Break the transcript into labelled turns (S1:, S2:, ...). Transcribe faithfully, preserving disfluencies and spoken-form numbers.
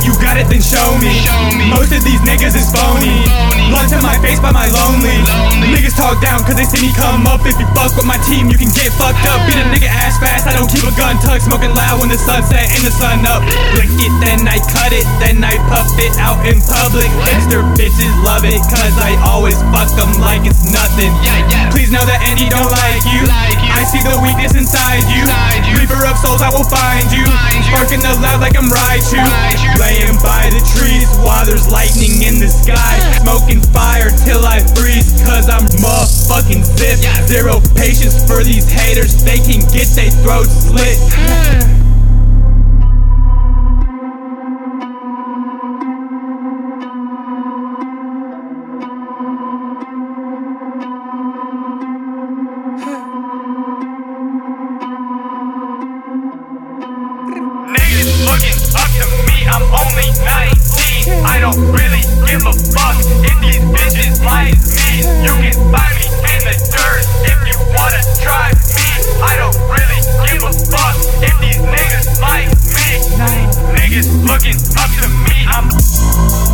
S1: you got it, then show me. Most of these niggas is phony. Blunt to my face by my lonely. Niggas talk down cause they see me come up. If you fuck with my team, you can get fucked up. Beat a nigga ass fast, I don't keep a gun tucked. Smoking loud when the sun set and the sun up. Lick it, then I cut it, then I puff it out in public. Hipster bitches love it cause I always fuck them like it's nothing. Please know that Andy don't like you. I see the weakness inside you. Reaper of souls, I will find you. Barking the loud like I'm Raichu. Laying by the trees while there's lightning in the sky. Smoking fire till I freeze cause I'm motherfucking zip. Zero patience for these haters, they can get their throats slit.
S2: Niggas looking up to me, I'm only nineteen. I don't really give a fuck if these bitches like me. You can find me in the dirt if you wanna try me. I don't really give a fuck if these niggas like me. Niggas looking up to me, I'm